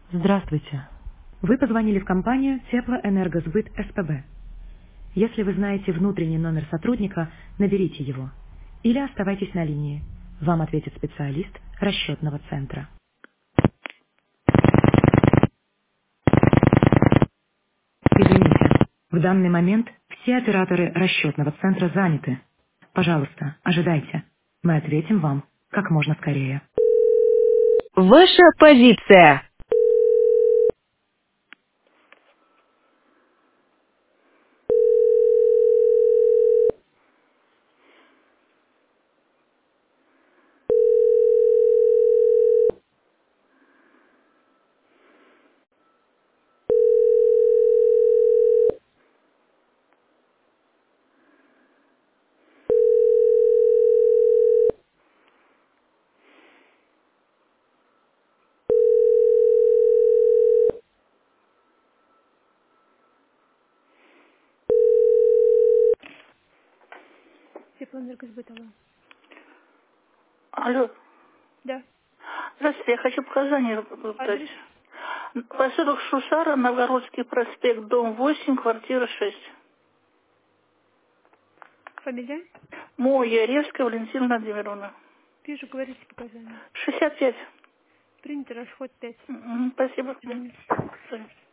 Здравствуйте. Вы позвонили в компанию Теплоэнергосбыт СПБ. Если вы знаете внутренний номер сотрудника, наберите его. Или оставайтесь на линии. Вам ответит специалист расчетного центра. Извините, в данный момент все операторы расчетного центра заняты. Пожалуйста, ожидайте. Мы ответим вам как можно скорее. Ваша позиция. Теплоэнергосбыт, алло. Алло. Да. Здравствуйте, я хочу показания дать. Адрес? Поселок Шушара, Новгородский проспект, дом 8, квартира 6. Фамилия? Яревская Валентина Владимировна. Вижу, говорите показания. 65. Принято, расход 5. Спасибо. До свидания. До свидания.